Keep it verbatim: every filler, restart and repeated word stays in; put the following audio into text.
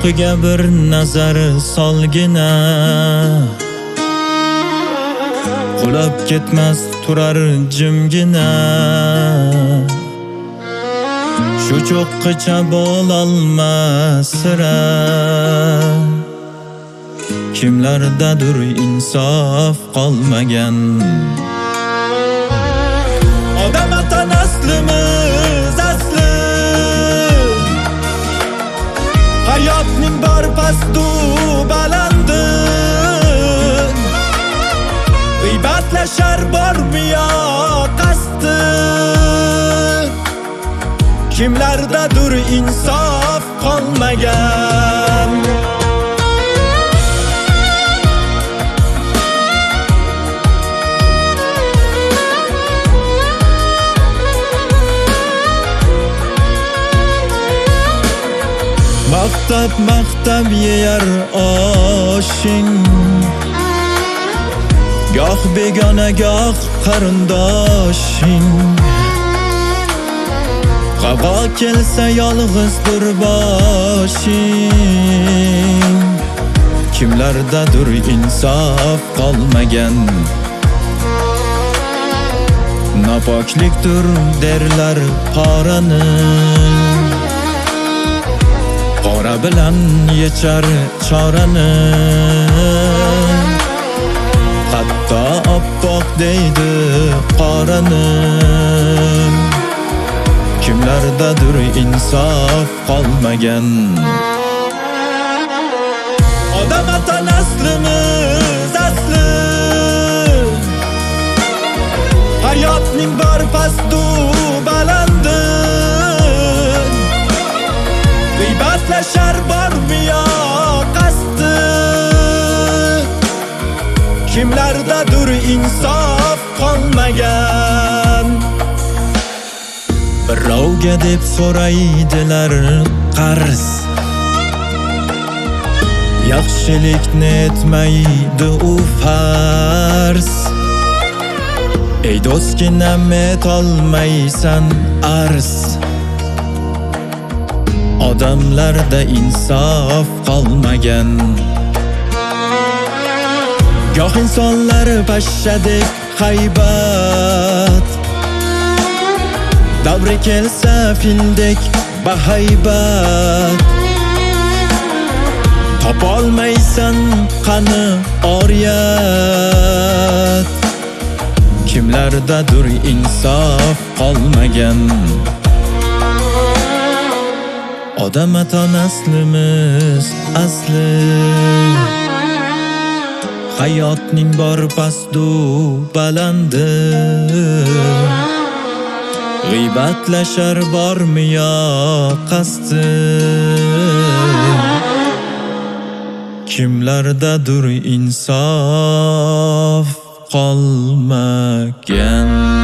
Quyoqiga bir nazar solgina, qulab ketmas turar jimgina. Shu cho'qqicha bo'lolmas sira, kimlardadir insof qolmagan. Odam atan aslimiz asli, hayotning bor pastu balandi. G'iybatlashar bormi yo qasdi, kimlardadir insof qolmagan. Maqtab maqtab yeyar oshing, goh begona goh qarindoshing. Qavo kelsa yolg'izdir boshing, kimlardadir insof qolmagan. Nopoklikdir derlar qorani, qora bilan yechar chorani. Hatto oppoq deydi qorani, kimlardadir insof qolmagan. Odam atan aslimiz asli, hayotning bor pastu balandi. G'iybatlashar bormi yo qasdi, kimlardadir insof qolmagan. Birovga deb so'raydilar qarz, yaxshilikni etmaydi u farz. Ey do'stginam etolmaysan arz, odamlarda insof qolmagan. Goh insonlar pashshadek haybat, davri kelsa fildek bahaybat. Topolmaysan qani oriyat, kimlardadir insof qolmagan. Odam atan aslimiz asli, hayotning bor pastu balandi. G'iybatlashar bormi yo qasdi, kimlardadir insof qolmagan.